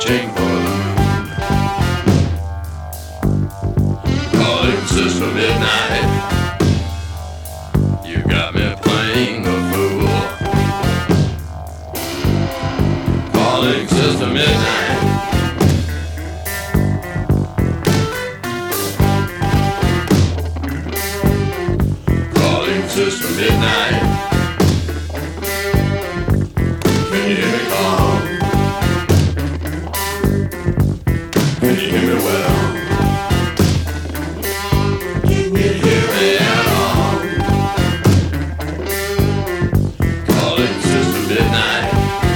searching for the moon. Calling Sister Midnight, you got me playing a fool. Calling Sister Midnight, calling Sister Midnight. Can you hear me call? Can you hear me well? Can you hear me at all? Calling Sister Midnight.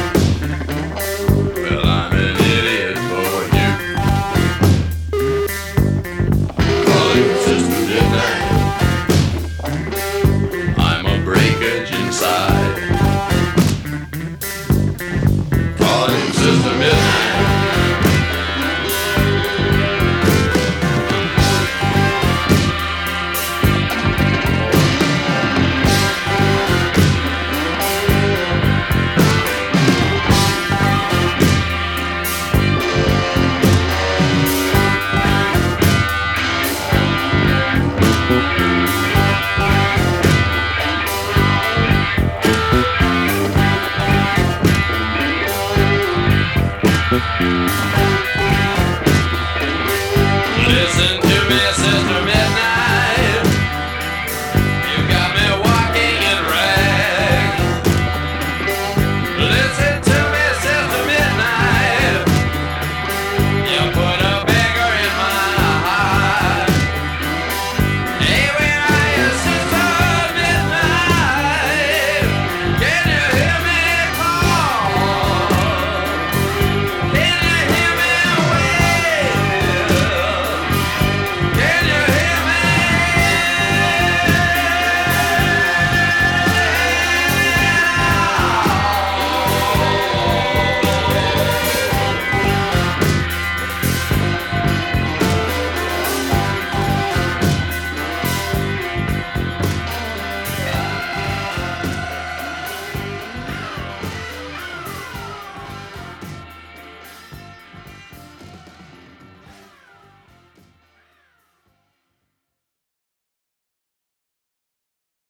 Well, I'm an idiot for you. Calling Sister Midnight. I'm a breakage inside. Calling Sister Midnight.